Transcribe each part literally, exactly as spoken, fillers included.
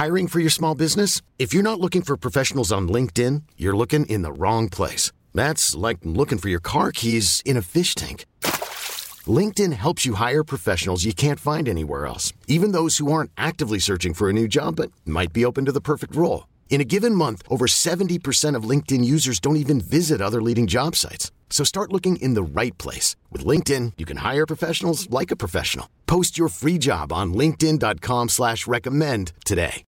Hiring for your small business? If you're not looking for professionals on LinkedIn, you're looking in the wrong place. That's like looking for your car keys in a fish tank. LinkedIn helps you hire professionals you can't find anywhere else, even those who aren't actively searching for a new job but might be open to the perfect role. In a given month, over seventy percent of LinkedIn users don't even visit other leading job sites. So start looking in the right place. With LinkedIn, you can hire professionals like a professional. Post your free job on linkedin.com slash recommend today.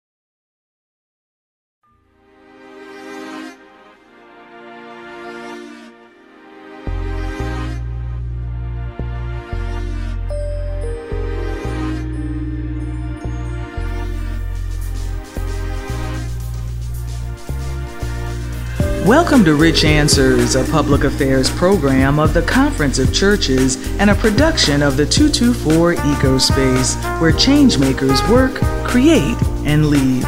Welcome to Rich Answers, a public affairs program of the Conference of Churches and a production of the two two four Ecospace, where changemakers work, create, and lead.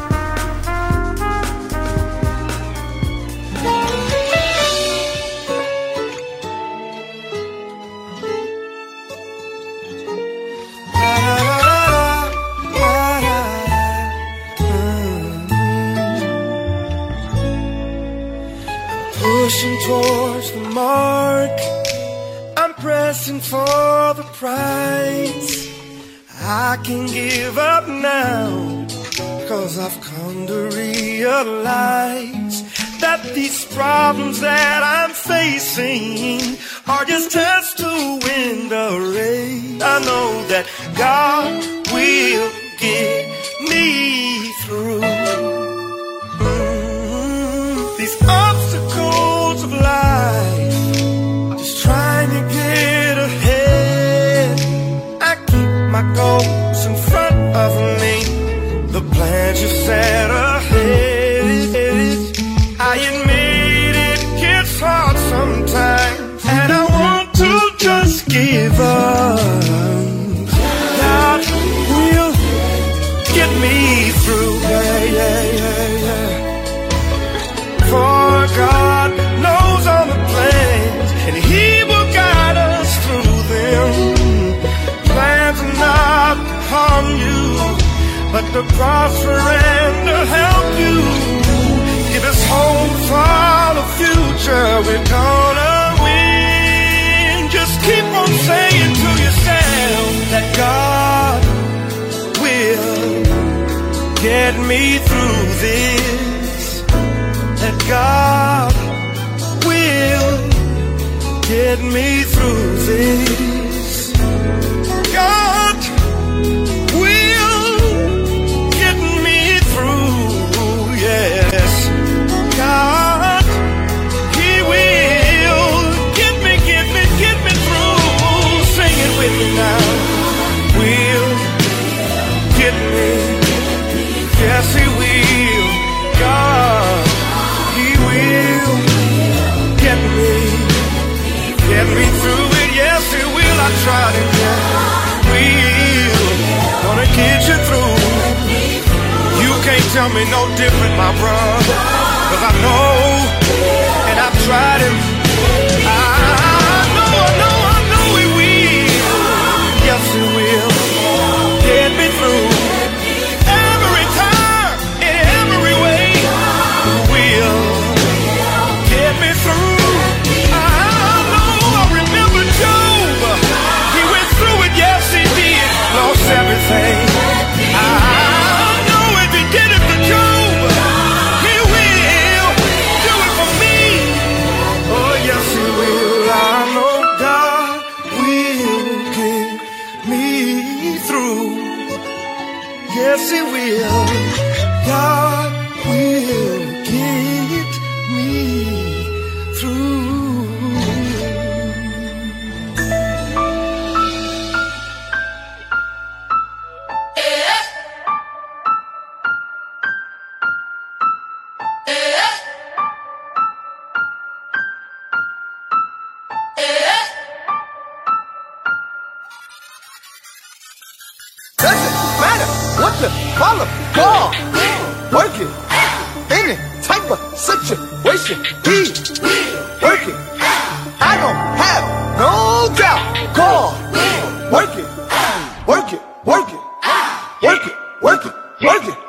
Pushing towards the mark, I'm pressing for the prize. I can give up now, cause I've come to realize that these problems that I'm facing are just tests to win the race. I know that God will get me through mm-hmm. These obstacles of life, just trying to get ahead. I keep my goals in front of me, the plans you set ahead. I admit it gets hard sometimes, and I want to just give up. God will get me through, yeah, yeah, yeah, yeah. For God knows all the plans, and He will guide us through them. Plans are not to harm you, but to prosper and to help you. Give us hope for the future, we're gonna win. Just keep on saying to yourself that God will get me through this. That God will get me through this. God will get me through, yes. God, He will get me, get me, get me through. Sing it with me now. Will get me, yes He will. God, He will get me, get me through it, yes He will. I tried it, yeah. Will, gonna get you through. You can't tell me no different, my brother, cause I know, and I've tried it. I know, I know, I know He will. Yes He will get me through. Every time, in every way, He will get me through. I know, I remember Job. He went through it, yes He did. Lost everything. I know if He did it for Job, He will do it for me. Oh yes He will. I know God will get me through. Yes He will. God will get me through. Doesn't matter what the problem, God work it. Any type of situation, He work it. I don't have no doubt. God work it, work it, work it, work it, work it, work it.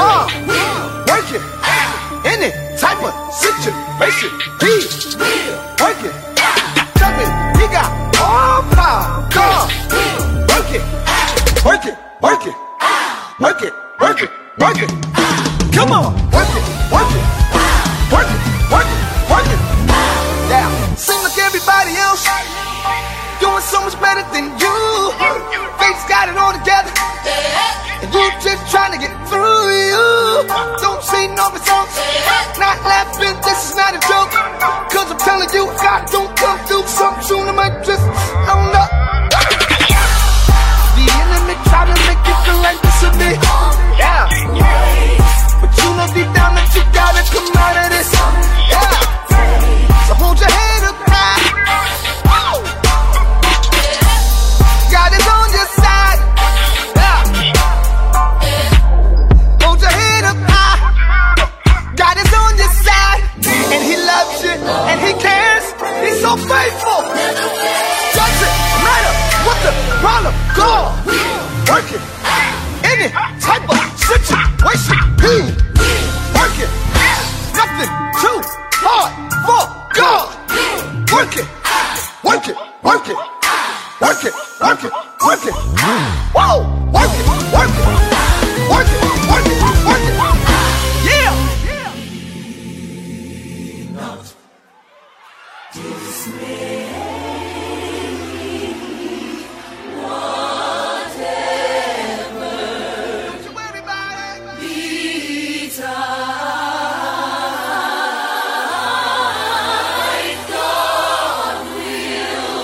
car, working, any type of situation, he's working, jumping, he got all power, car, working, working, working, working, working, working, come on, working, working, working, working, working, yeah, seem like everybody else doing so much better than you. Faith's got it all together, and you just trying to get through you. Don't say no results, not laughing, this is not a joke. Cause I'm telling you, if God don't come through something soon, I might just own up. The enemy try to make you feel like this will be, yeah. But you know deep down that you gotta come out of this, yeah. So hold your head up high. God is on your side, yeah. Hold your head up high. God is on your side, and He loves you, and He cares. He's so faithful. Doesn't matter what the problem, God working any type of situation. He working, nothing too hard for God. Working, working, working. Work it, work it, work it. Whoa, work it, work it, work it, work it, work it. Yeah. Not dismay. Whatever. Don't you worry about it. Betide, God will.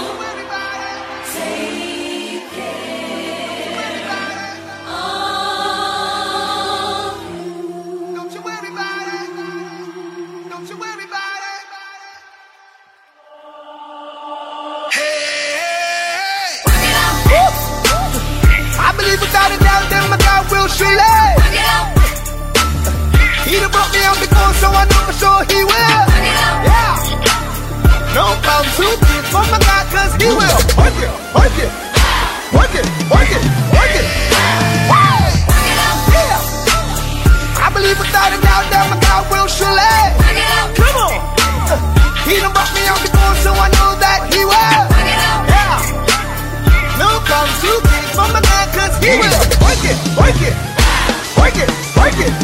Take care of you. Don't you worry about it. Don't you worry about it. Hey, I believe without a doubt that my God will surely. He done brought me out before, so I know for sure He will. Yeah. No problem too big for my God, cause He will. Work it, work it, work it, work it, work it. Yeah. I believe without a doubt that my God will surely. Come on. He done brought me out before, so I know that He will. Yeah. No problem too big for my God, cause He will. Work it, work it, work it, work it.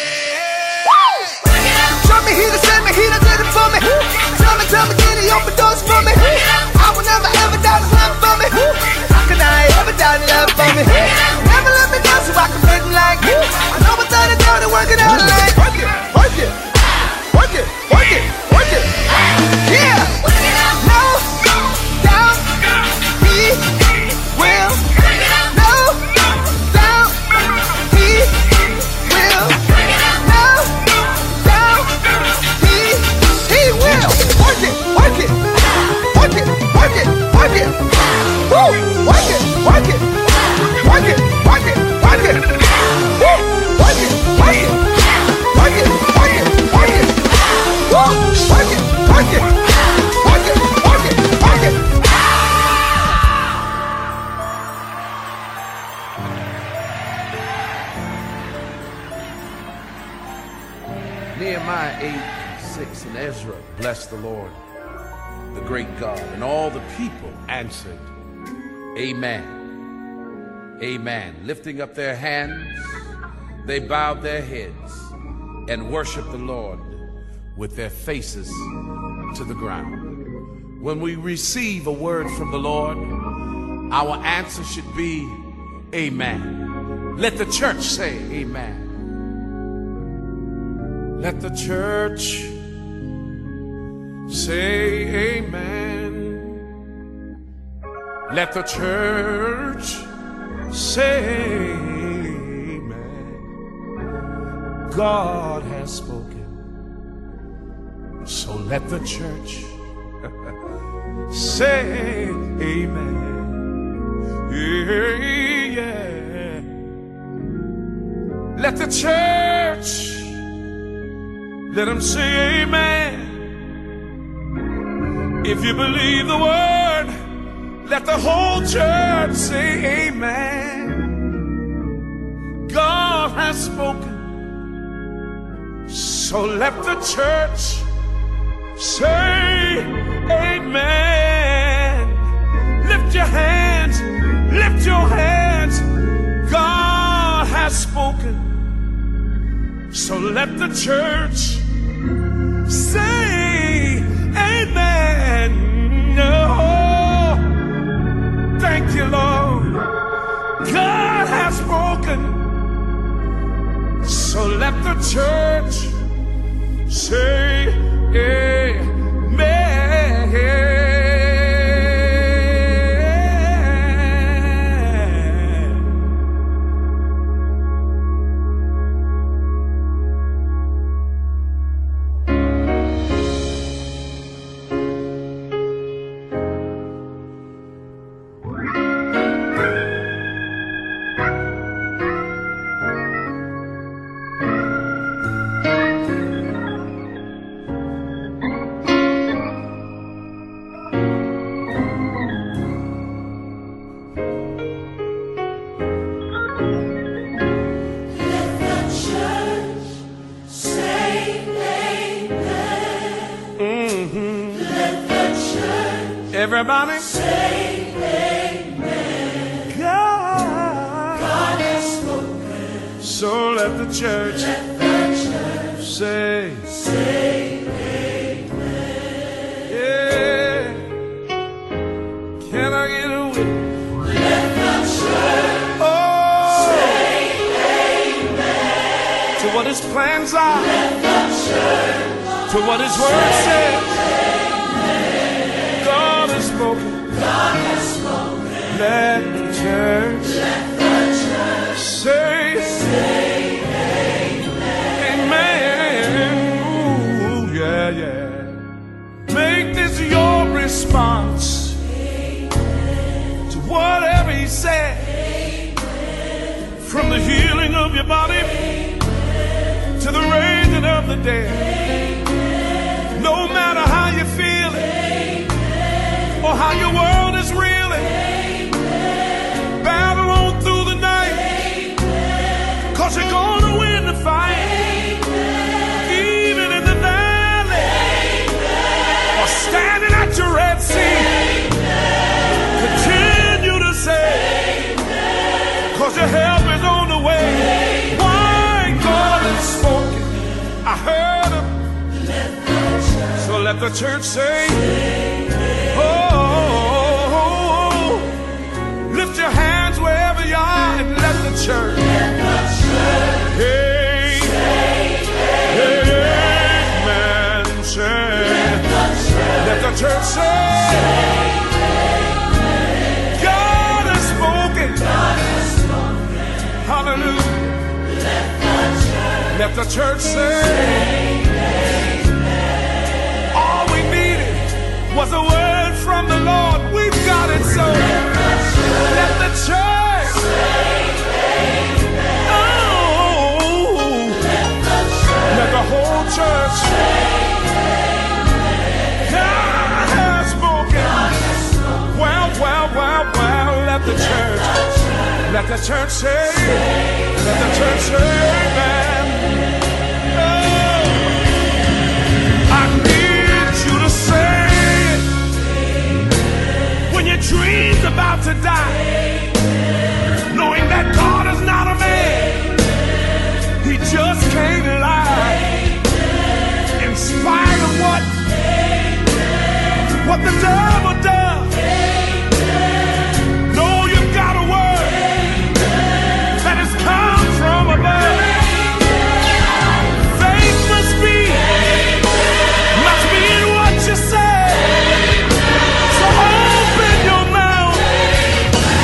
Show me He done sent me, He done did it for me. Tell me, tell me, can He open doors for me? I will never ever doubt His love for me. How can I ever doubt His love for me? Never let me down so I can make me like you. I know without a doubt and work it out like. Work it, work it, work it, work it, work it. Yeah. No doubt He will. No doubt He will. No doubt He He will. Work it, work it, work it, work it, work it. Woo! Work it, work it, work it, work it, work it. Woo! Work it, work it, work it, work it, work it. Woo! Work it, work it, work it, work it, work it. Nehemiah eight, six, and Ezra blessed the Lord, the great God, and all the people answered, Amen. Amen. Lifting up their hands, they bowed their heads and worshiped the Lord with their faces to the ground. When we receive a word from the Lord, our answer should be, Amen. Let the church say, Amen. Let the church say amen. Let the church say amen. God has spoken, so let the church say amen. Yeah, yeah. Let the church, let them say amen. If you believe the word, let the whole church say amen. God has spoken, So let the church say amen. Lift your hands, lift your hands. God has spoken. So let the church say amen. Oh, thank you, Lord. God has spoken. So let the church say amen. Everybody say amen. God, God has spoken. So let the church, let the church say, say amen. Yeah. Can I get a witness? Let the church oh, say amen. To what his plans are. Let the church to what his word says. God has spoken. Let the church, let the church say, say amen. Amen. Ooh, yeah, yeah. Make this your response amen. To whatever he said. Amen. From the healing of your body amen. To the raising of the dead. Amen. No matter how you feel it. Or how your world is reeling. Amen. Battle on through the night. Amen. Cause you're gonna win the fight. Amen. Even in the valley. Amen. Or standing at your Red Sea. Amen. Continue to say amen. Cause your help is on the way. Amen. Why God has spoken. I heard him. Let so let the church say amen. Oh, lift your hands wherever you are and let the church, let the church hey, say amen. Say, let the church, let the church say, say amen. God has spoken. God has spoken. Hallelujah. Let the church, let the church say, say amen. All we needed was a word from the Lord. We've got it, so let the church, let the church say amen. Oh, let the church, let the whole church say amen. God has spoken. God has spoken. Well, well, well, well, let the church, let the church say, let the church say amen. Oh, I need you to say your dream's about to die, knowing that God is not a man, he just can't lie. In spite of what what the devil does, know you've got a word that has come from above. Faith must be must be in what you say. So open your mouth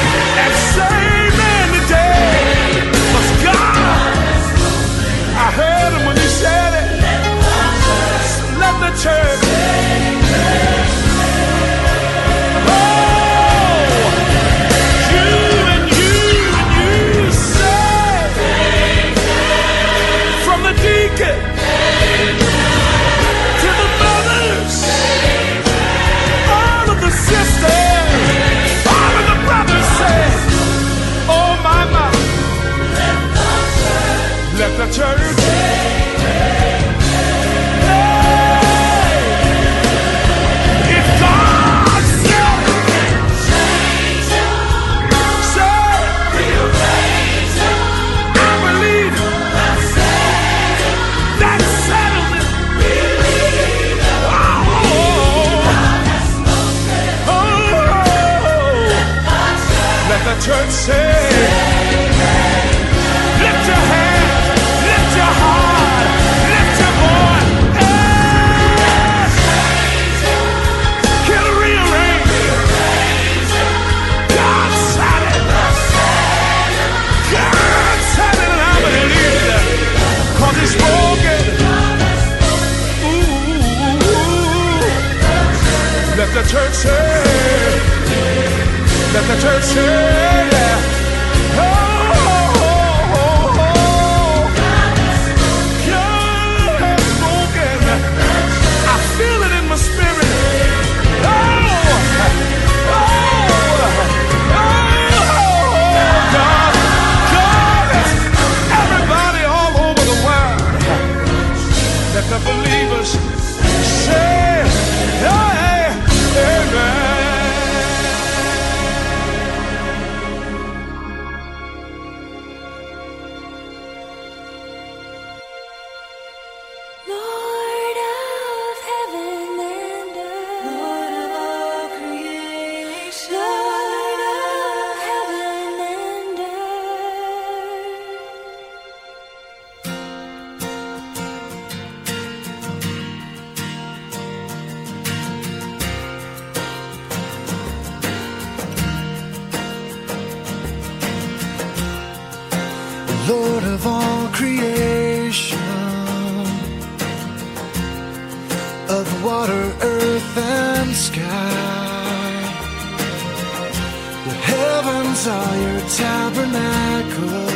sky. The heavens are your tabernacle.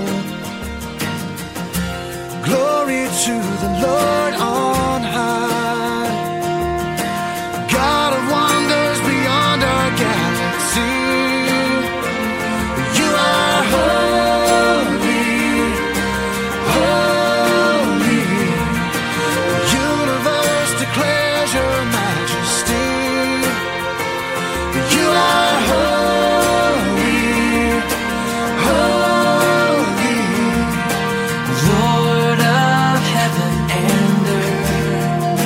Glory to the Lord on high. God of wonders beyond our galaxy. You are holy, holy. The universe declares your majesty. You are holy, holy. Lord of heaven and earth.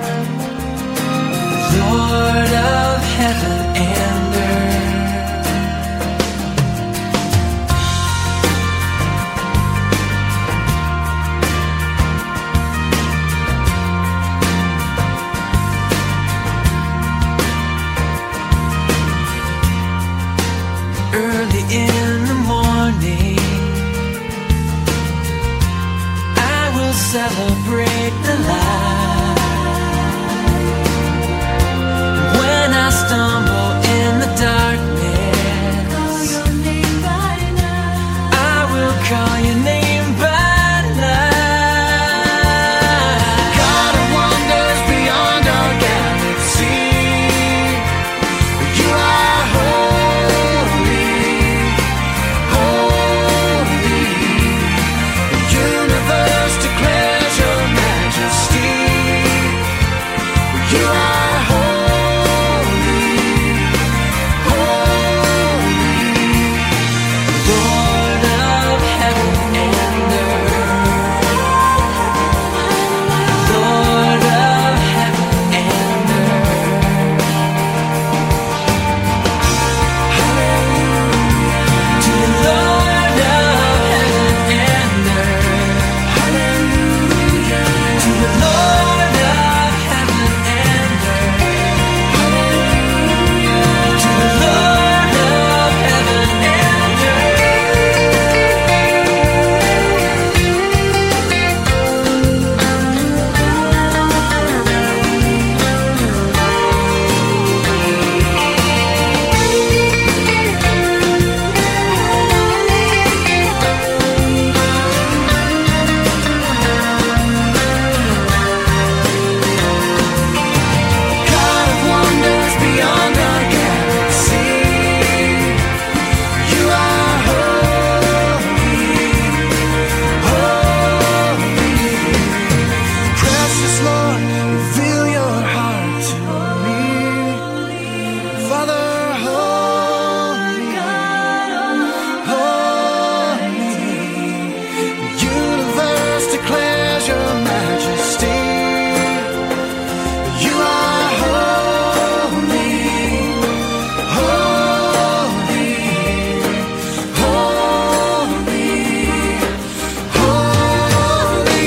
Lord of heaven and earth. Early in the morning, I will celebrate the light. When I stumble in the darkness, I will call your name by night. God of wonders beyond our galaxy. You are holy, holy. The universe declares your majesty. You are holy, holy. Lord of heaven and earth. Lord of heaven and earth. Hallelujah to the Lord of heaven and earth. Hallelujah to the Lord of heaven and earth. Hallelujah to the Lord of heaven and God of wonders beyond our galaxy. You are holy, holy. Precious Lord, reveal your heart to me. Father, holy, holy. The universe declares your majesty. You are holy, holy, holy, holy.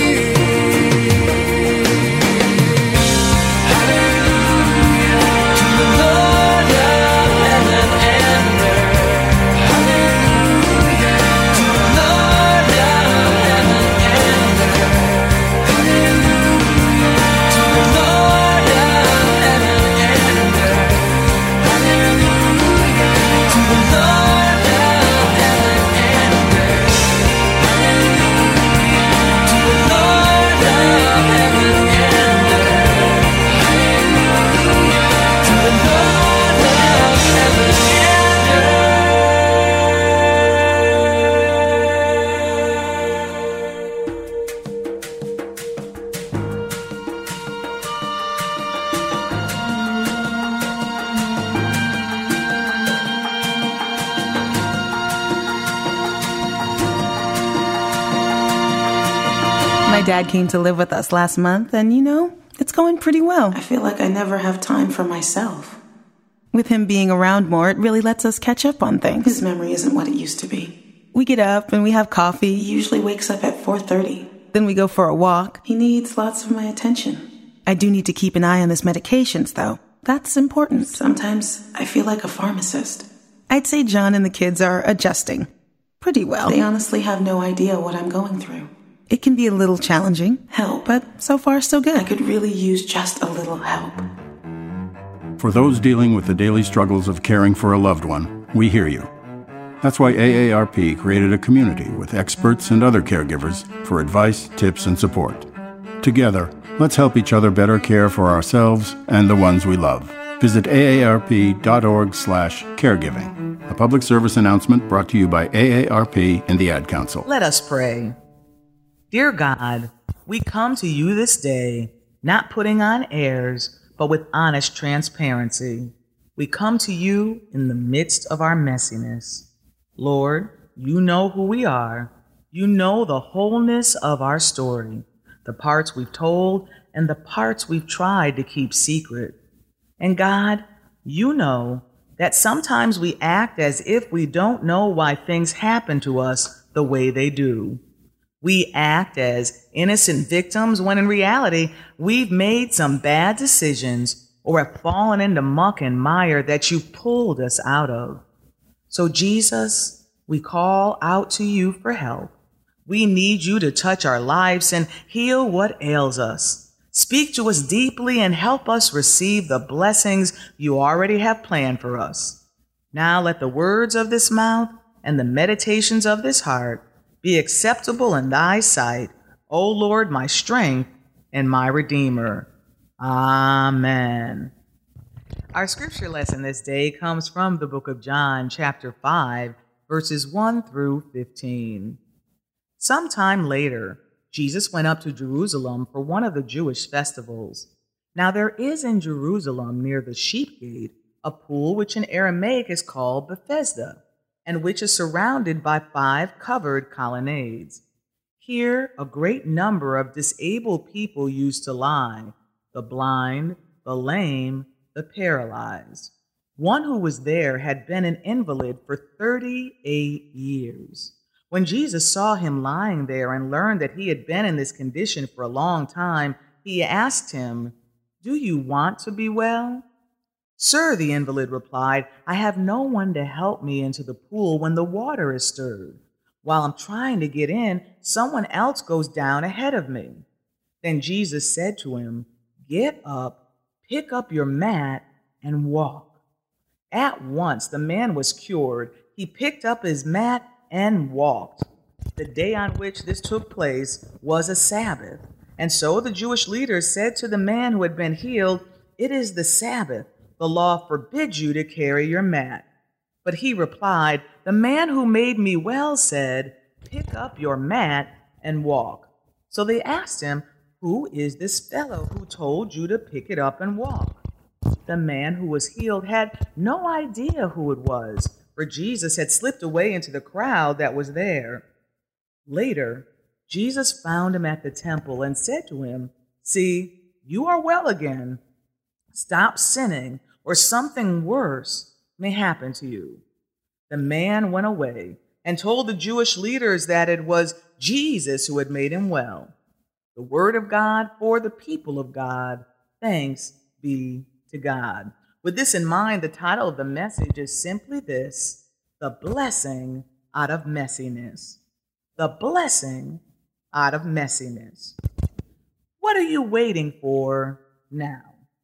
Hallelujah to the Lord of heaven and earth. Hallelujah to the Lord of heaven and earth. Hallelujah to the Lord of heaven and earth. Hallelujah to the Lord of heaven and earth. Hallelujah to the Lord of heaven and earth. Hallelujah to the Lord of heaven and My dad came to live with us last month, and you know, it's going pretty well. I feel like I never have time for myself. With him being around more, it really lets us catch up on things. His memory isn't what it used to be. We get up and we have coffee. He usually wakes up at four thirty. Then we go for a walk. He needs lots of my attention. I do need to keep an eye on his medications, though. That's important. Sometimes I feel like a pharmacist. I'd say John and the kids are adjusting pretty well. They honestly have no idea what I'm going through. It can be a little challenging, help, but so far so good. I could really use just a little help. For those dealing with the daily struggles of caring for a loved one, we hear you. That's why A A R P created a community with experts and other caregivers for advice, tips, and support. Together, let's help each other better care for ourselves and the ones we love. Visit A A R P dot org slash caregiving. A public service announcement brought to you by A A R P and the Ad Council. Let us pray. Dear God, we come to you this day, not putting on airs, but with honest transparency. We come to you in the midst of our messiness. Lord, you know who we are. You know the wholeness of our story, the parts we've told and the parts we've tried to keep secret. And God, you know that sometimes we act as if we don't know why things happen to us the way they do. We act as innocent victims when in reality we've made some bad decisions or have fallen into muck and mire that you pulled us out of. So Jesus, we call out to you for help. We need you to touch our lives and heal what ails us. Speak to us deeply and help us receive the blessings you already have planned for us. Now let the words of this mouth and the meditations of this heart be acceptable in thy sight, O Lord, my strength and my Redeemer. Amen. Our scripture lesson this day comes from the book of John, chapter five, verses one through fifteen. Sometime later, Jesus went up to Jerusalem for one of the Jewish festivals. Now there is in Jerusalem near the Sheep Gate a pool which in Aramaic is called Bethesda, and which is surrounded by five covered colonnades. Here a great number of disabled people used to lie, the blind, the lame, the paralyzed. One who was there had been an invalid for thirty-eight years. When Jesus saw him lying there and learned that he had been in this condition for a long time, he asked him, "Do you want to be well?" "Sir," the invalid replied, "I have no one to help me into the pool when the water is stirred. While I'm trying to get in, someone else goes down ahead of me." Then Jesus said to him, "Get up, pick up your mat, and walk." At once the man was cured. He picked up his mat and walked. The day on which this took place was a Sabbath. And so the Jewish leaders said to the man who had been healed, "It is the Sabbath. The law forbids you to carry your mat." But he replied, "The man who made me well said, 'Pick up your mat and walk.'" So they asked him, "Who is this fellow who told you to pick it up and walk?" The man who was healed had no idea who it was, for Jesus had slipped away into the crowd that was there. Later, Jesus found him at the temple and said to him, "See, you are well again. Stop sinning, or something worse may happen to you." The man went away and told the Jewish leaders that it was Jesus who had made him well. The word of God for the people of God. Thanks be to God. With this in mind, the title of the message is simply this: The Blessing Out of Messiness. The blessing out of messiness. What are you waiting for now?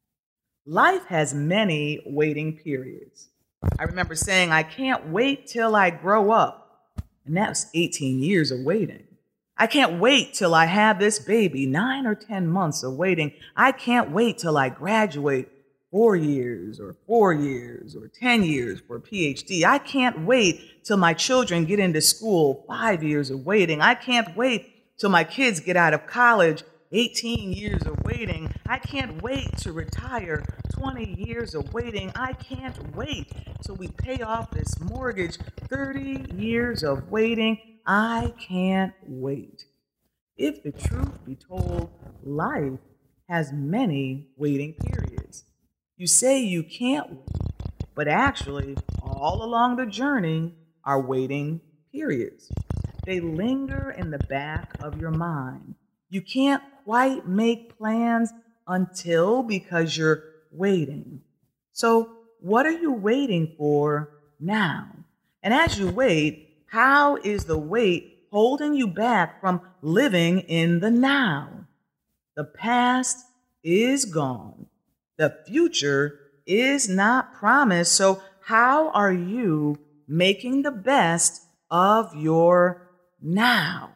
Life has many waiting periods. I remember saying, "I can't wait till I grow up." And that was eighteen years of waiting. I can't wait till I have this baby, nine or ten months of waiting. I can't wait till I graduate, four years or four years or ten years for a P H D. I can't wait till my children get into school, five years of waiting. I can't wait till my kids get out of college, eighteen years of waiting. I can't wait to retire, twenty years of waiting. I can't wait till we pay off this mortgage, thirty years of waiting. I can't wait. If the truth be told, life has many waiting periods. You say you can't wait, but actually, all along the journey are waiting periods. They linger in the back of your mind. You can't quite make plans until because you're waiting. So what are you waiting for now? And as you wait, how is the wait holding you back from living in the now? The past is gone. The future is not promised. So how are you making the best of your now?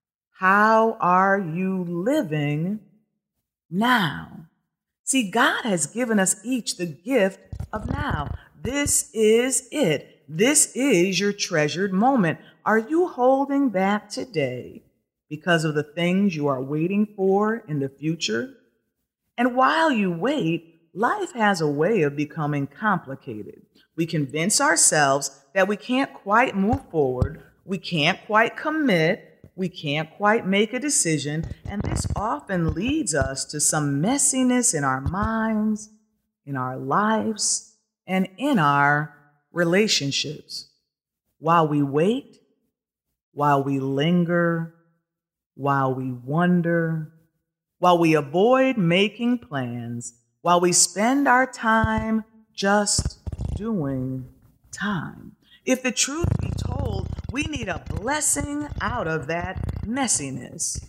How are you living now? See, God has given us each the gift of now. This is it. This is your treasured moment. Are you holding back today because of the things you are waiting for in the future? And while you wait, life has a way of becoming complicated. We convince ourselves that we can't quite move forward, we can't quite commit, we can't quite make a decision, and this often leads us to some messiness in our minds, in our lives, and in our relationships. While we wait, while we linger, while we wonder, while we avoid making plans, while we spend our time just doing time. If the truth be told, we need a blessing out of that messiness.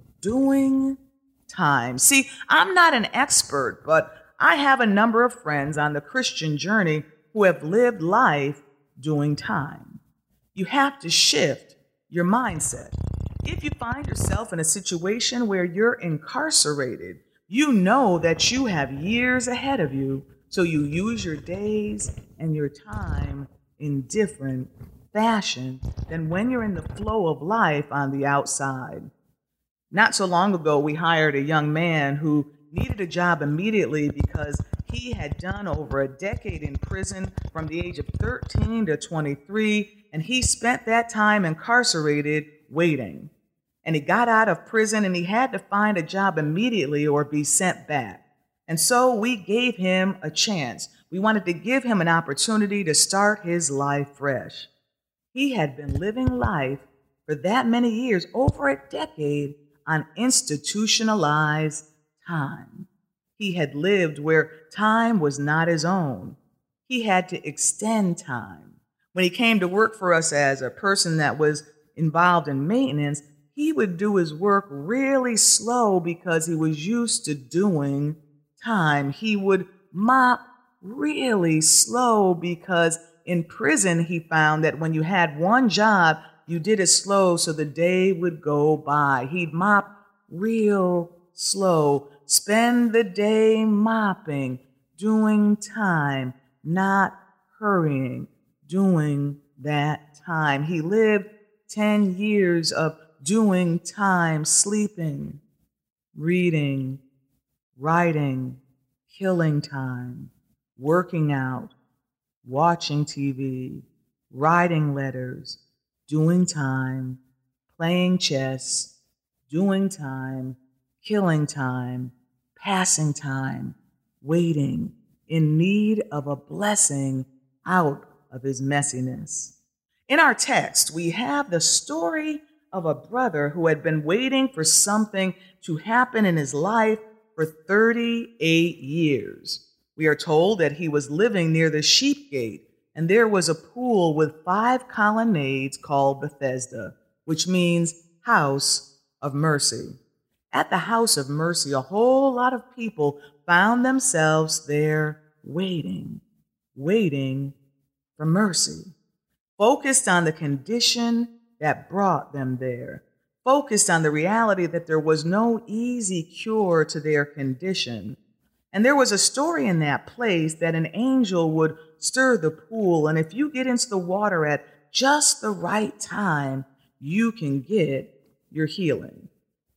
Doing time. See, I'm not an expert, but I have a number of friends on the Christian journey who have lived life doing time. You have to shift your mindset. If you find yourself in a situation where you're incarcerated, you know that you have years ahead of you, so you use your days and your time in different fashion than when you're in the flow of life on the outside. Not so long ago, we hired a young man who needed a job immediately because he had done over a decade in prison from the age of thirteen to twenty-three, and he spent that time incarcerated waiting. And he got out of prison and he had to find a job immediately or be sent back. And so we gave him a chance. We wanted to give him an opportunity to start his life fresh. He had been living life for that many years, over a decade, on institutionalized time. He had lived where time was not his own. He had to extend time. When he came to work for us as a person that was involved in maintenance, he would do his work really slow because he was used to doing time. He would mop really slow because in prison he found that when you had one job, you did it slow so the day would go by. He'd mop real slow, spend the day mopping, doing time, not hurrying, doing that time. He lived ten years of doing time, sleeping, reading, writing, killing time, working out, watching T V, writing letters, doing time, playing chess, doing time, killing time, passing time, waiting, in need of a blessing out of his messiness. In our text, we have the story of a brother who had been waiting for something to happen in his life for thirty-eight years. We are told that he was living near the sheep gate, and there was a pool with five colonnades called Bethesda, which means house of mercy. At the house of mercy, a whole lot of people found themselves there waiting, waiting for mercy, focused on the condition that brought them there, focused on the reality that there was no easy cure to their condition. And there was a story in that place that an angel would stir the pool, and if you get into the water at just the right time, you can get your healing.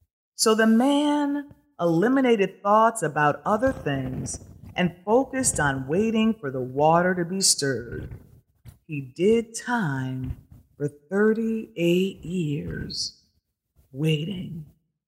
So the man eliminated thoughts about other things and focused on waiting for the water to be stirred. He did time for thirty-eight years, waiting.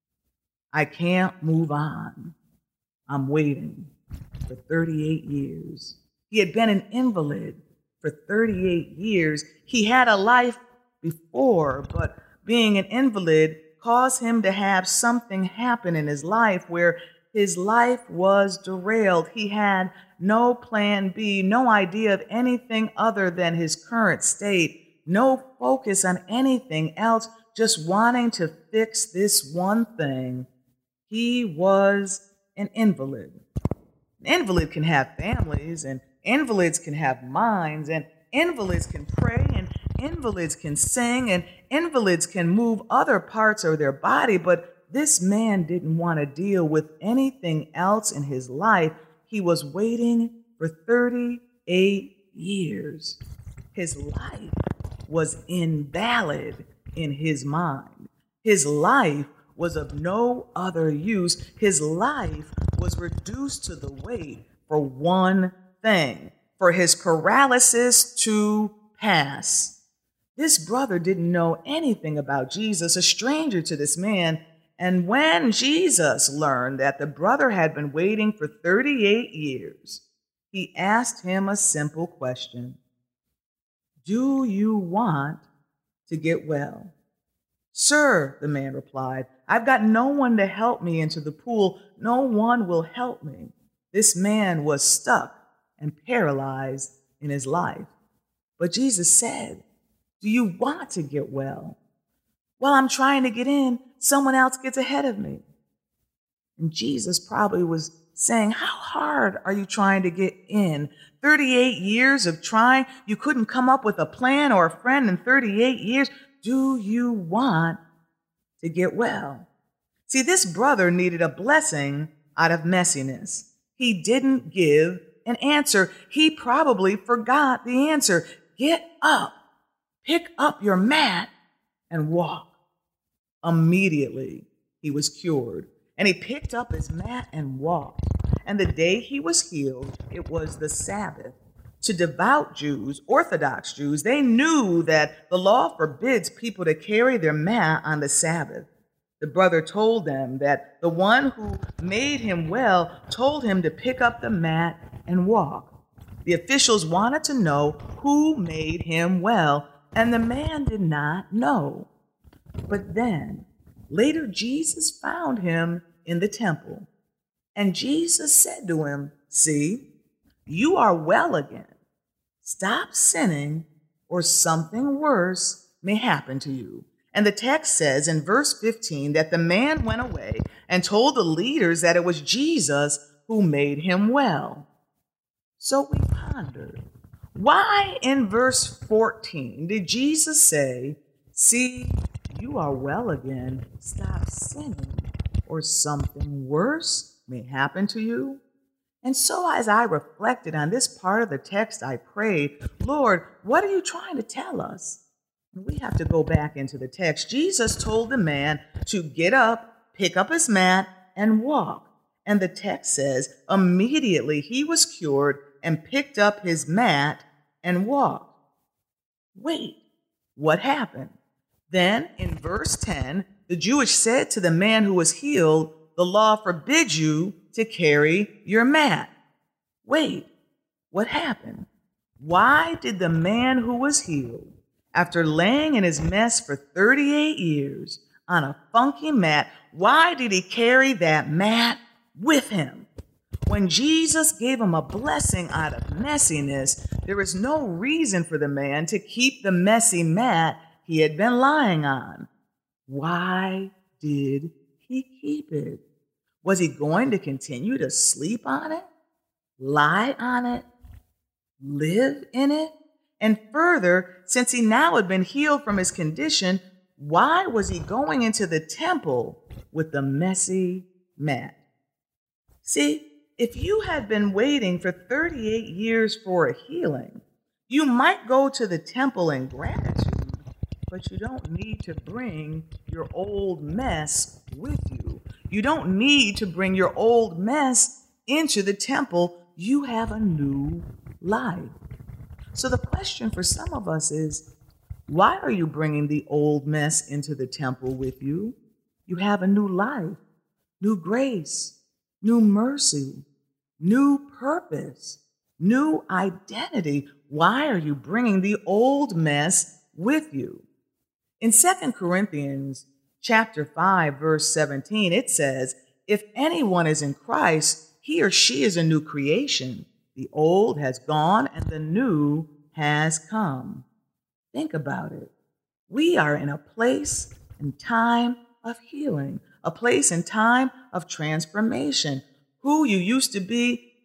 I can't move on. I'm waiting for thirty-eight years. He had been an invalid for thirty-eight years. He had a life before, but being an invalid caused him to have something happen in his life where his life was derailed. He had no plan B, no idea of anything other than his current state, no focus on anything else, just wanting to fix this one thing. He was an invalid. Invalid can have families, and invalids can have minds, and invalids can pray, and invalids can sing, and invalids can move other parts of their body, but this man didn't want to deal with anything else in his life. He was waiting for thirty-eight years. His life was invalid in his mind. His life was of no other use. His life was reduced to the wait for one thing, for his paralysis to pass. This brother didn't know anything about Jesus, a stranger to this man. And when Jesus learned that the brother had been waiting for thirty-eight years, he asked him a simple question. Do you want to get well? Sir, the man replied, I've got no one to help me into the pool. No one will help me. This man was stuck and paralyzed in his life. But Jesus said, do you want to get well? While I'm trying to get in, someone else gets ahead of me. And Jesus probably was saying, how hard are you trying to get in? thirty-eight years of trying, you couldn't come up with a plan or a friend in thirty-eight years. Do you want to get well? See, this brother needed a blessing out of messiness. He didn't give an answer. He probably forgot the answer. Get up, pick up your mat, and walk. Immediately, he was cured, and he picked up his mat and walked. And the day he was healed, it was the Sabbath. To devout Jews, Orthodox Jews, they knew that the law forbids people to carry their mat on the Sabbath. The brother told them that the one who made him well told him to pick up the mat and walk. The officials wanted to know who made him well, and the man did not know. But then, later Jesus found him in the temple, and Jesus said to him, see, you are well again. Stop sinning, or something worse may happen to you. And the text says in verse fifteen that the man went away and told the leaders that it was Jesus who made him well. So we pondered, why in verse fourteen did Jesus say, see, you are well again, stop sinning, or something worse may happen to you? And so as I reflected on this part of the text, I prayed, Lord, what are you trying to tell us? And we have to go back into the text. Jesus told the man to get up, pick up his mat, and walk. And the text says, immediately he was cured and picked up his mat and walked. Wait, what happened? Then in verse ten, the Jewish said to the man who was healed, the law forbids you to carry your mat. Wait, what happened? Why did the man who was healed, after laying in his mess for thirty-eight years on a funky mat, why did he carry that mat with him? When Jesus gave him a blessing out of messiness, there is no reason for the man to keep the messy mat he had been lying on. Why did he keep it? Was he going to continue to sleep on it, lie on it, live in it? And further, since he now had been healed from his condition, why was he going into the temple with the messy mat? See, if you had been waiting for thirty-eight years for a healing, you might go to the temple in gratitude, but you don't need to bring your old mess with you. You don't need to bring your old mess into the temple. You have a new life. So the question for some of us is, why are you bringing the old mess into the temple with you? You have a new life, new grace, new mercy, new purpose, new identity. Why are you bringing the old mess with you? In Second Corinthians chapter five, verse seventeen, it says, if anyone is in Christ, he or she is a new creation. The old has gone and the new has come. Think about it. We are in a place and time of healing, a place and time of transformation. Who you used to be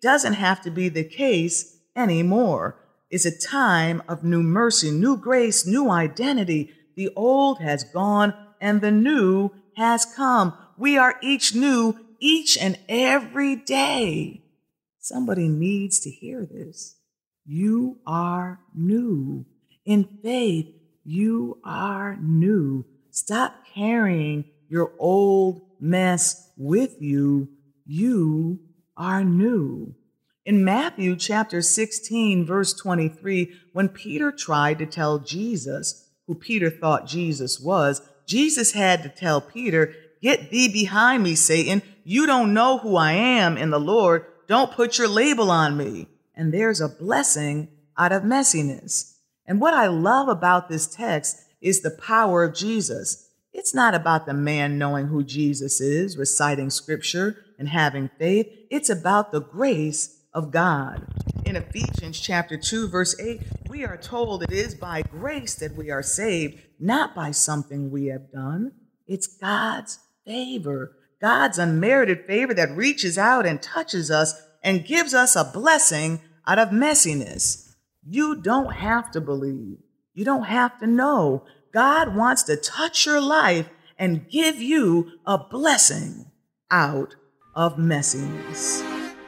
doesn't have to be the case anymore. It's a time of new mercy, new grace, new identity. The old has gone and the new has come. We are each new each and every day. Somebody needs to hear this. You are new. In faith, you are new. Stop carrying your old mess with you. You are new. In Matthew chapter sixteen, verse twenty-three, when Peter tried to tell Jesus who Peter thought Jesus was, Jesus had to tell Peter, "Get thee behind me, Satan. You don't know who I am in the Lord. Don't put your label on me." And there's a blessing out of messiness. And what I love about this text is the power of Jesus. It's not about the man knowing who Jesus is, reciting scripture and having faith. It's about the grace of God. In Ephesians chapter two, verse eight, we are told it is by grace that we are saved, not by something we have done. It's God's favor, God's unmerited favor that reaches out and touches us and gives us a blessing out of messiness. You don't have to believe. You don't have to know. God wants to touch your life and give you a blessing out of messiness.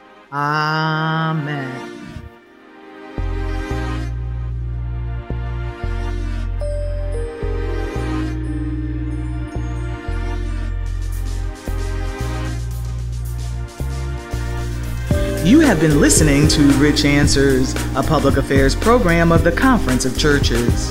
Amen. You have been listening to Rich Answers, a public affairs program of the Conference of Churches.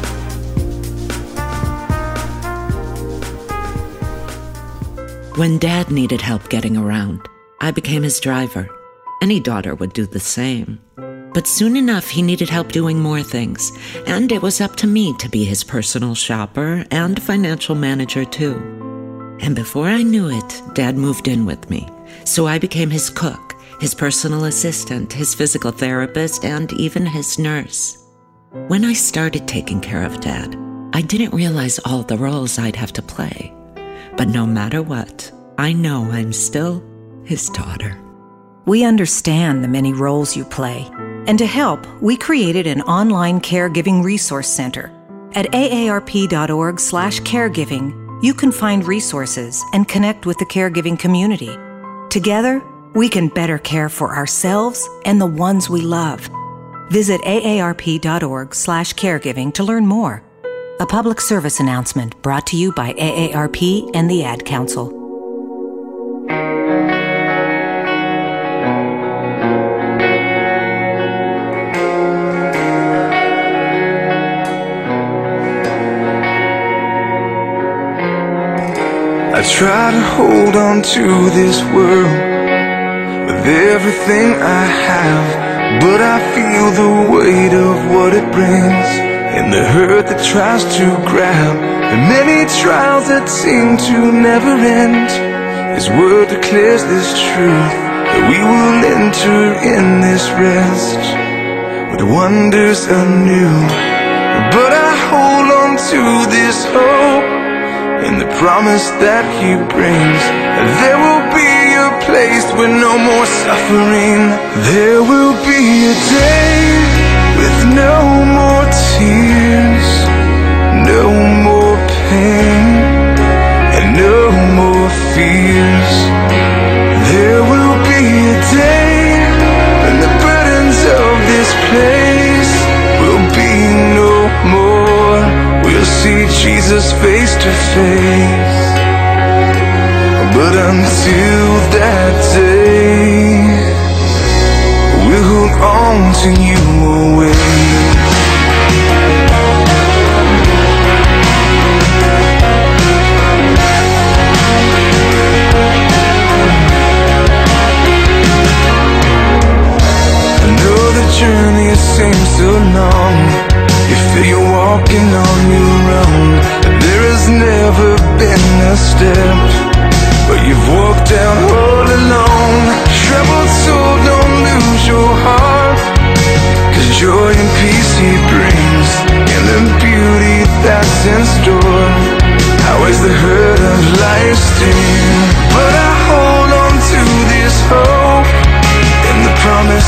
When Dad needed help getting around, I became his driver. Any daughter would do the same. But soon enough, he needed help doing more things, and it was up to me to be his personal shopper and financial manager too. And before I knew it, Dad moved in with me, so I became his cook, his personal assistant, his physical therapist, and even his nurse. When I started taking care of Dad, I didn't realize all the roles I'd have to play. But no matter what, I know I'm still his daughter. We understand the many roles you play. And to help, we created an online caregiving resource center. At A A R P dot org slash caregiving, you can find resources and connect with the caregiving community. Together, we can better care for ourselves and the ones we love. Visit A A R P dot org slash caregiving to learn more. A public service announcement brought to you by A A R P and the Ad Council. I try to hold on to this world with everything I have, but I feel the weight of what it brings, and the hurt that tries to grab, the many trials that seem to never end. His word declares this truth, that we will enter in this rest with wonders anew. But I hold on to this hope and the promise that he brings. There will be a place with no more suffering. There will be a day with no more tears, no more pain, and no more fears. There will be a day when the burdens of this place will be no more. We'll see Jesus face to face. But until that day, we'll hold on to you always. I know the journey seems so long. You feel you're walking on your own, and there has never been a step but you've walked down all alone. Troubled soul, don't lose your heart, 'cause joy and peace he brings, and the beauty that's in store outweighs the hurt of life's sting. But I hold on to this hope and the promise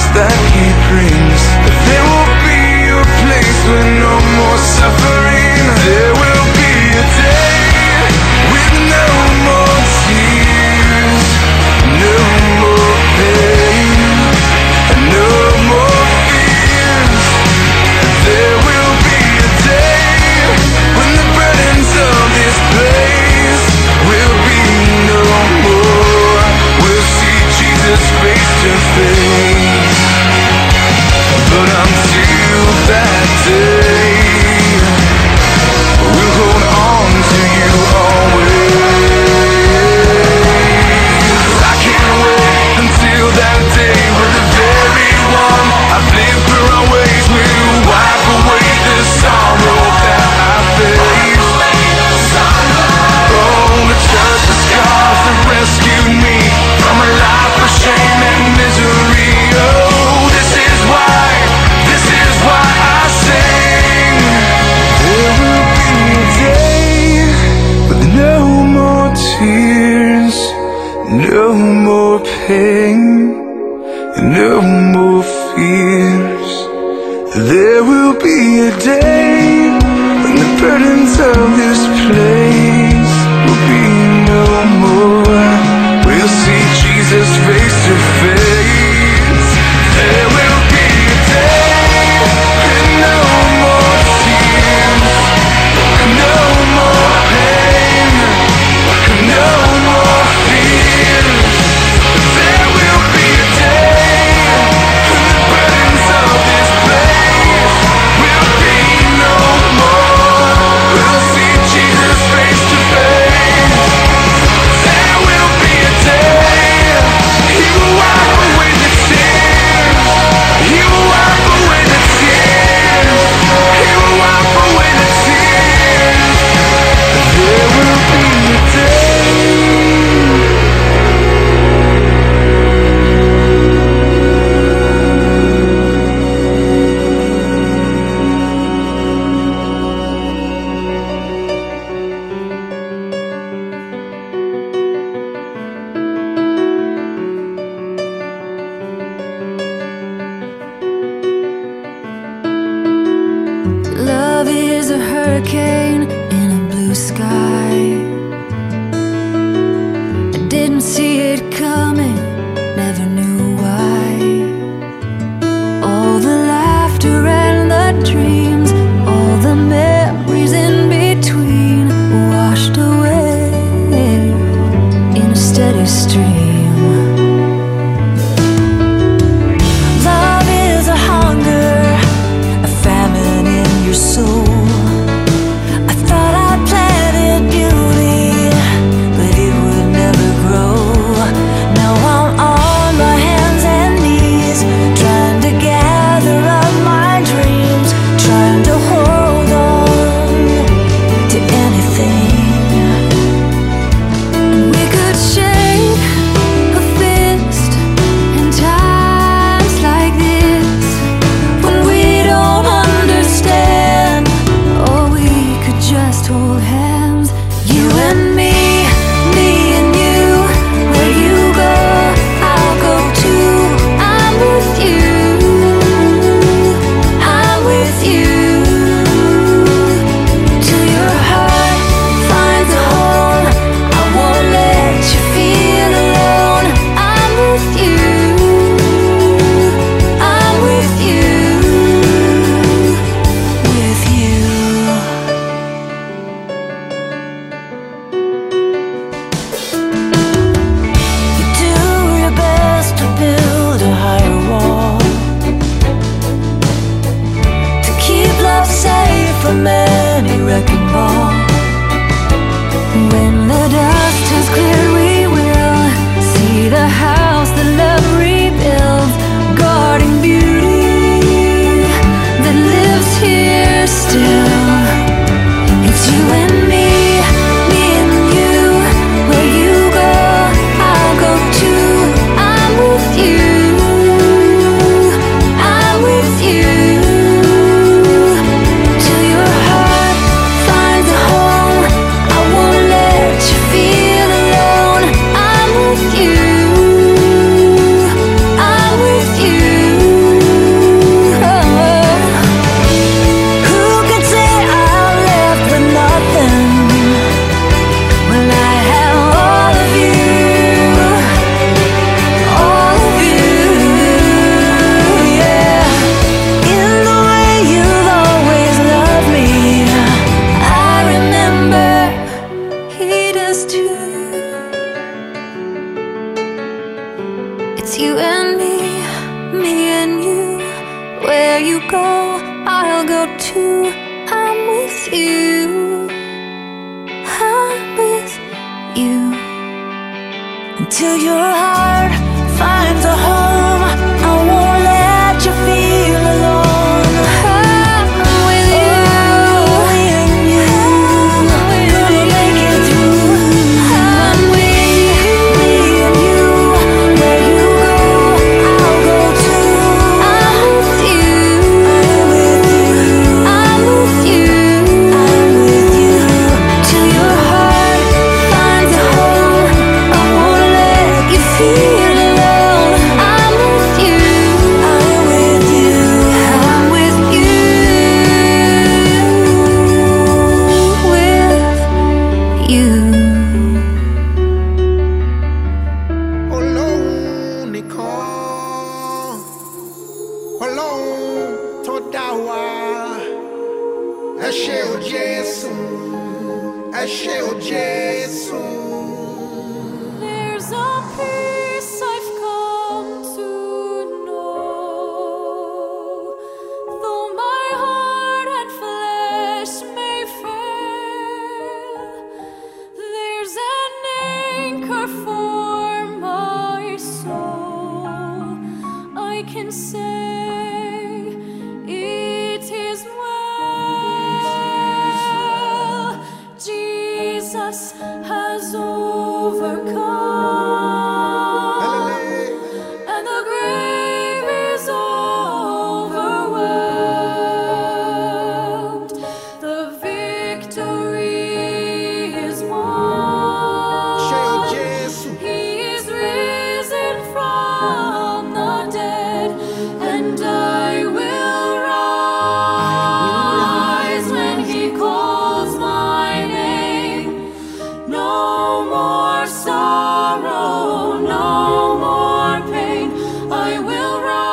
No more pain, no more fears. There will be a day when the burdens of this place will be no more. We'll see Jesus face to face. There will be a day with no more tears, no more pain, no more fears. There will be a day when the burdens of this place will be no more. We'll see Jesus face to face. There will be a day He will wipe away the tears. He will wipe away the tears. He will wipe away the tears. There will be a day. Love is a hurricane in a blue sky. I didn't see it coming, never knew why. All the laughter and the dreams, all the memories in between, washed away in a steady stream. Love is a hunger, a famine in your soul. I thought I planted beauty, but it would never grow. Now I'm on my hands and knees, trying to gather up my dreams, trying to hold on to anything. And we could shake a fist in times like this, when we don't understand, or we could just hold hands. You and me, me and you. Where you go, I'll go too. I'm with you, I'm with you. Till your heart finds a home, I won't let you feel alone. I'm with you, I'm with you, with you. You do your best to build a higher wall, to keep love safe from any wrecking ball. When the dust has cleared, we will see the house that love rebuilds, guarding beauty that lives here still. It's you and me, me and you. Where you go, I'll go too. I'm with you, I'm with you. Till your heart finds a home, I won't let you feel alone. I'm with you, I'm with you. Who can say I'm left with nothing when I have all of you, all of you, yeah. In the way you've always loved me, I remember He does too. It's you and me, me and you. Where you go, I'll go too. I'm with you, I'm with you. Until your heart finds a home, I won't let you feel alone. I'm with you, me and you. Gonna make it through. I'm with you, me and you. Where you go, I'll go too. I'm with you, I'm with you, I'm with you, I'm with you. Till your heart finds a home, I won't let for my soul. I can say it is well. Jesus has overcome, and the grave is overwhelmed. The victory is won. He is risen from the dead, and I will rise when he calls my name. No more sorrow, no more pain. I will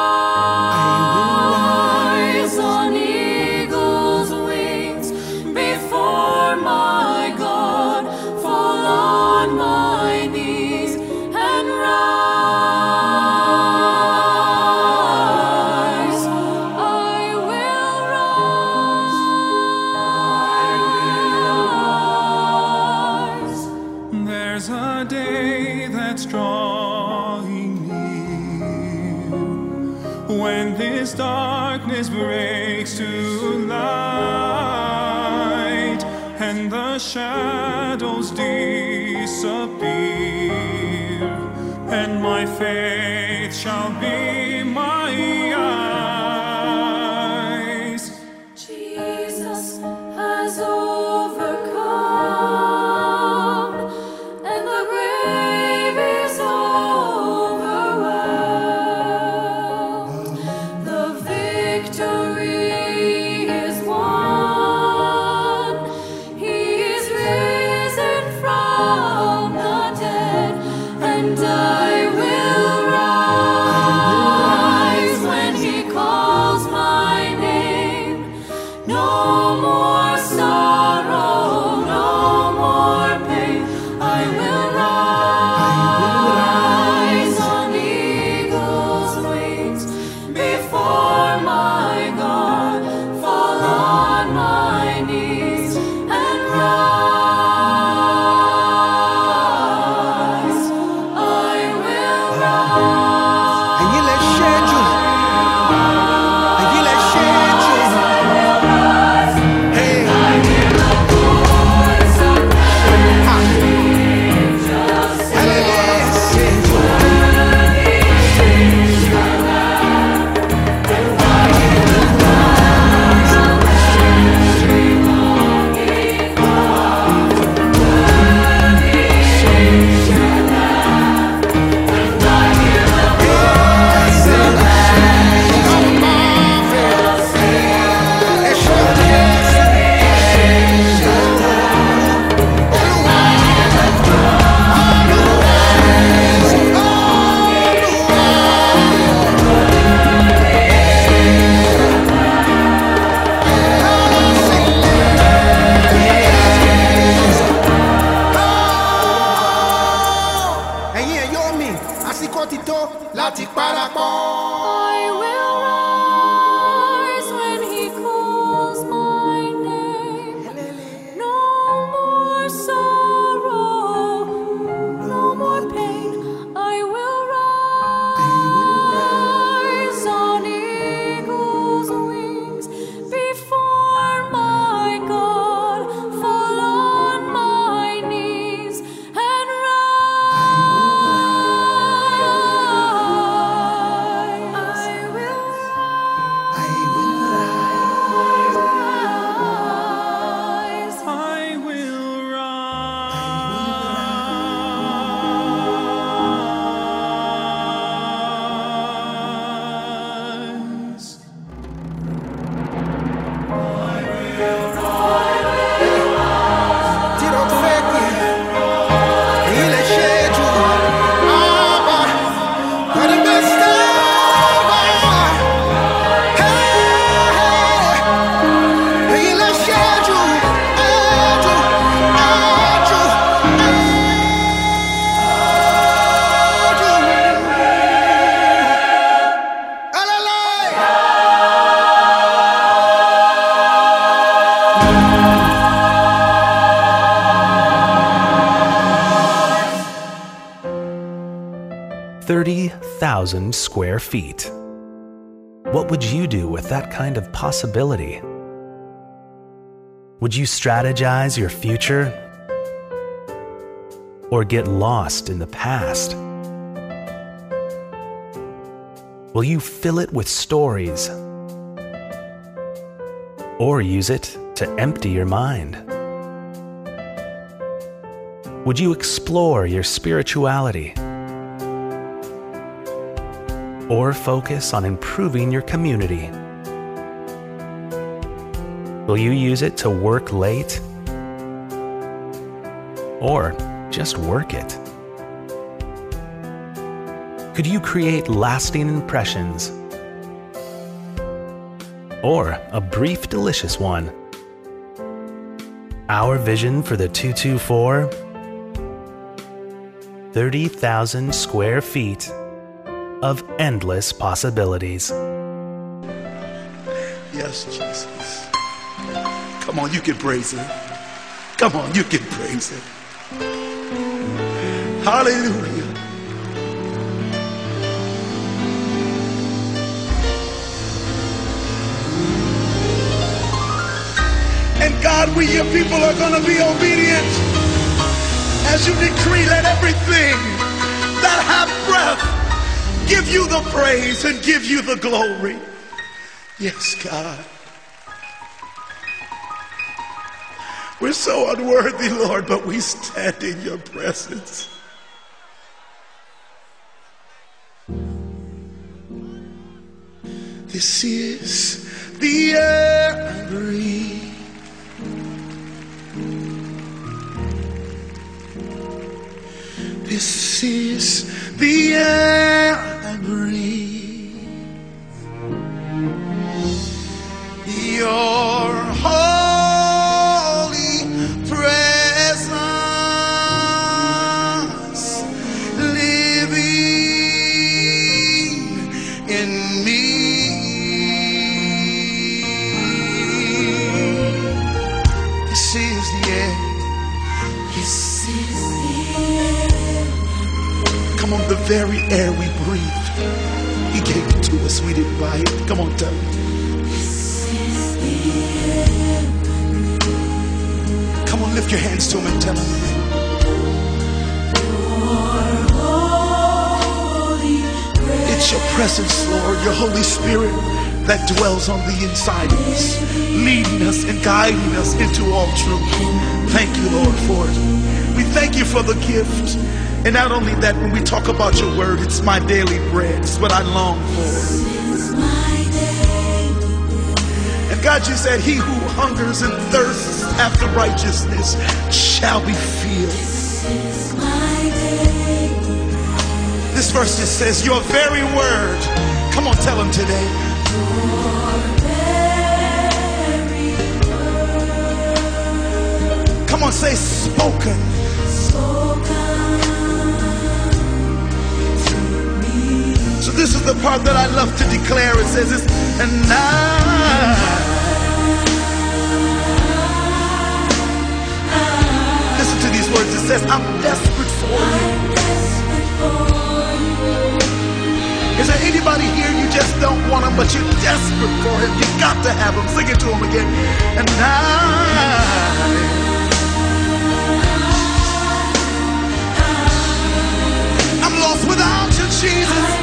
rise on eagle's wings before my God, fall on my knees and rise. I will rise. There's a day that's drawing near when this darkness breaks to light and the shadows disappear, and my faith shall be my eyes. Jesus has overcome, and the grave is overwhelmed. The victory is won. He is risen from the dead, and I will rise when he calls my name. No more sorrow, no more pain. I will rise on eagle's wings before my God, fall on my knees and rise. I will rise. And you let share you. And you let share you. Hey. Ẹ̀yin ẹ̀yọ́ mi, àsìkò ti tó láti parapọ̀. I will rise when he calls my name. No more sorrow, no more pain. I will rise on eagle's wings before my God, fall on my knees and rise. I will thirty thousand square feet. What would you do with that kind of possibility? Would you strategize your future or get lost in the past? Will you fill it with stories or use it to empty your mind? Would you explore your spirituality or focus on improving your community? Will you use it to work late or just work it? Could you create lasting impressions or a brief, delicious one? Our vision for the two two four: thirty thousand square feet of endless possibilities. Yes, Jesus. Come on, you can praise Him. Come on, you can praise Him. Hallelujah. And God, we, your people, are going to be obedient as you decree, let everything that have breath give you the praise and give you the glory. Yes, God. We're so unworthy, Lord, but we stand in your presence. This is the air I breathe. This is the air I breathe. Your holy presence living in me. This is the air. This is the air. Come on, the very air we breathe, He gave it to us. We didn't buy it. Come on, tell me. Come on, lift your hands to Him and tell Him. It's your presence, Lord, your Holy Spirit that dwells on the inside of us, leading us and guiding us into all truth. Thank you, Lord, for it. We thank you for the gift. And not only that, when we talk about your word, it's my daily bread. It's what I long for. And God, you said, he who hungers and thirsts after righteousness shall be filled. This verse just says, your very word. Come on, tell him today. Come on, say spoken. So this is the part that I love to declare. It says this, and I, listen to these words. It says, I'm desperate for you. Is there anybody here, you just don't want him, but you're desperate for him? You got to have him. Sing it to him again. And I, I'm lost without you, Jesus.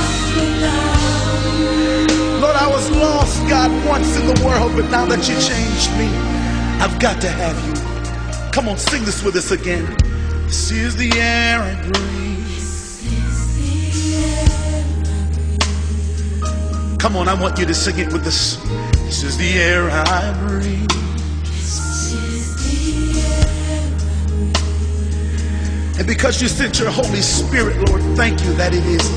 Lord, I was lost, God, once in the world, but now that you changed me, I've got to have you. Come on, sing this with us again. This is the air I breathe. Come on, I want you to sing it with us. This is the air I breathe. And because you sent your Holy Spirit, Lord, thank you that it is.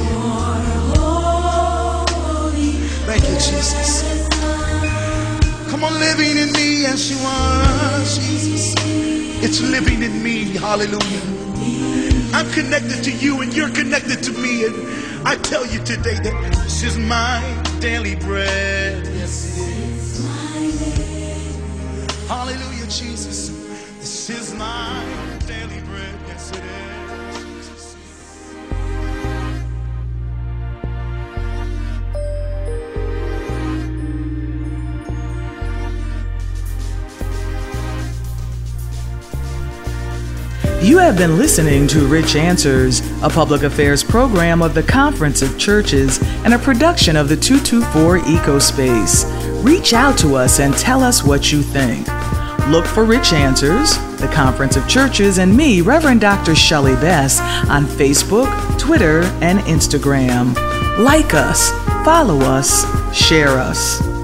Thank you, Jesus. Come on, living in me as you are, Jesus. It's living in me, hallelujah. I'm connected to you and you're connected to me. And I tell you today that this is my daily bread. Yes, it is. Hallelujah, Jesus. This is my daily bread. Yes, it is. You have been listening to Rich Answers, a public affairs program of the Conference of Churches and a production of the two two four Ecospace. Reach out to us and tell us what you think. Look for Rich Answers, the Conference of Churches, and me, Reverend Doctor Shelley Bess, on Facebook, Twitter, and Instagram. Like us, follow us, share us.